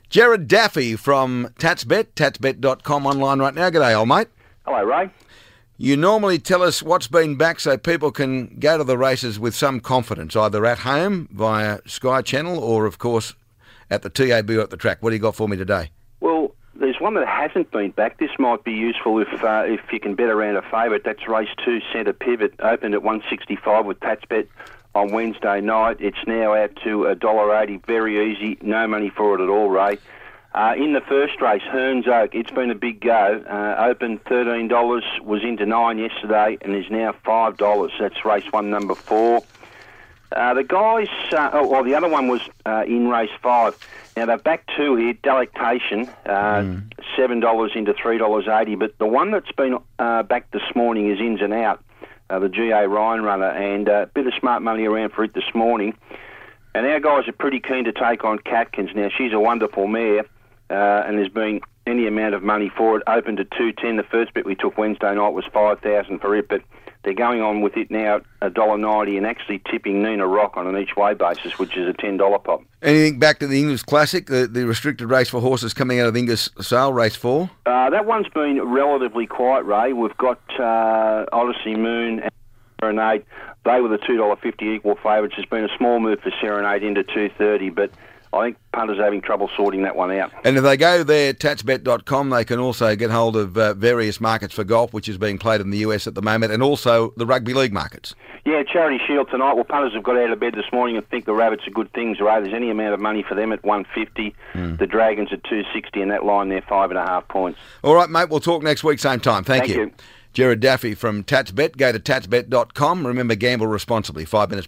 Jared Daffy from Tatsbet, tatsbet.com online right now. G'day, old mate. Hello, Ray. You normally tell us what's been back so people can go to the races with some confidence, either at home via Sky Channel or, of course, at the TAB or at the track. What do you got for me today? Well, there's one that hasn't been back. This might be useful if you can bet around a favourite. That's race 2, Centre Pivot, opened at 165 with Tatsbet on Wednesday night. It's now out to $1.80. Very easy. No money for it at all, Ray. In the first race, Hearns Oak, it's been a big go. Opened $13, was into $9 yesterday, and is now $5. That's race 1, number 4. The guys, the other one was in race 5. Now, they're back 2 here, Delectation, $7 into $3.80. But the one that's been back this morning is Ins and Out, the GA Ryan runner, and a bit of smart money around for it this morning. And our guys are pretty keen to take on Catkins. Now, she's a wonderful mare, and there's been any amount of money for it. Opened at $2.10. The first bet we took Wednesday night was $5,000 for it, but they're going on with it now at $1.90 and actually tipping Nina Rock on an each-way basis, which is a $10 pop. Anything back to the Inglis Classic, the restricted race for horses coming out of Inglis Sale, race 4? That one's been relatively quiet, Ray. We've got Odyssey Moon and Serenade. They were the $2.50 equal favourites. There's been a small move for Serenade into $2.30, but I think punters are having trouble sorting that one out. And if they go there, tatsbet.com, they can also get hold of various markets for golf, which is being played in the US at the moment, and also the rugby league markets. Yeah, Charity Shield tonight. Well, punters have got out of bed this morning and think the Rabbits are good things, right? There's any amount of money for them at $1.50. The Dragons at $2.60, and that line there, 5.5 points. All right, mate, we'll talk next week, same time. Thank you. Jared Daffy from Tatsbet. Go to tatsbet.com. Remember, gamble responsibly. 5 minutes.